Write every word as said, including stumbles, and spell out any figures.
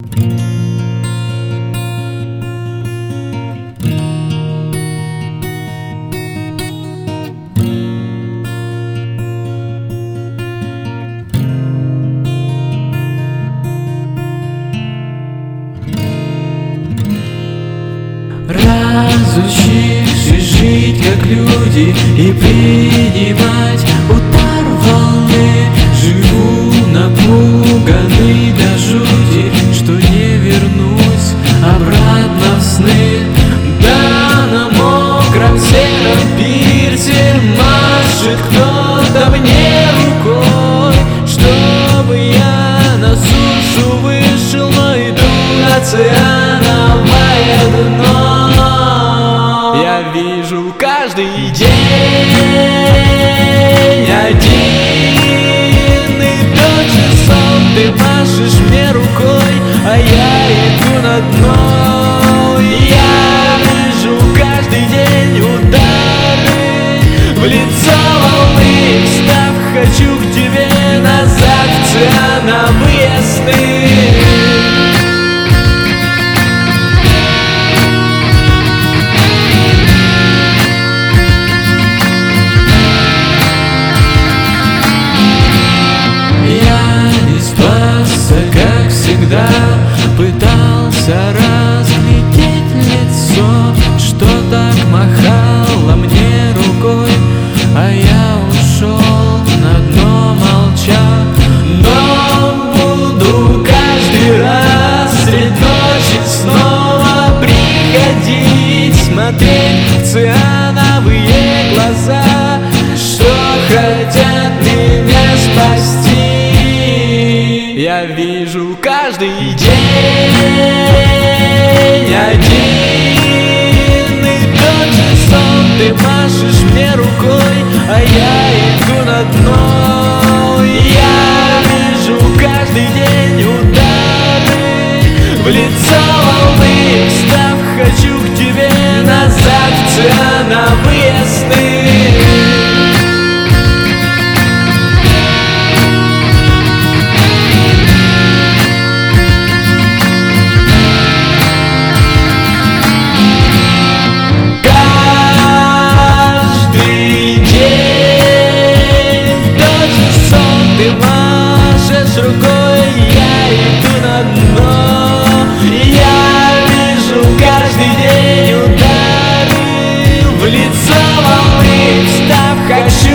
Разучившись жить как люди и принимать удар волны, живу напуганный до жути, что не вернусь обратно в сны. Да, на мокром сером пирсе машет кто-то мне рукой, чтобы я на сушу вышел, но иду оциановое дно. Я вижу каждый день один и тот же сон. Ты машешь мне рукой, а я иду на дно. Я вижу каждый день удары в лицо волны. Встав, хочу к тебе назад в циановые сны. Как всегда пытался разглядеть лицо, что так махало мне рукой, а я ушел на дно молча. Но буду каждый раз средь ночи снова приходить, смотреть в циановые глаза, что хотят меня спасти. Я вижу каждый день один и тот же сон. Ты машешь мне рукой, а я иду на дно. Я вижу каждый день удары в лицо волны. Встав, хочу к тебе назад в циановые сны. Рукой я иду на дно. Я вижу каждый день удары в лицо волны. Встав, хочу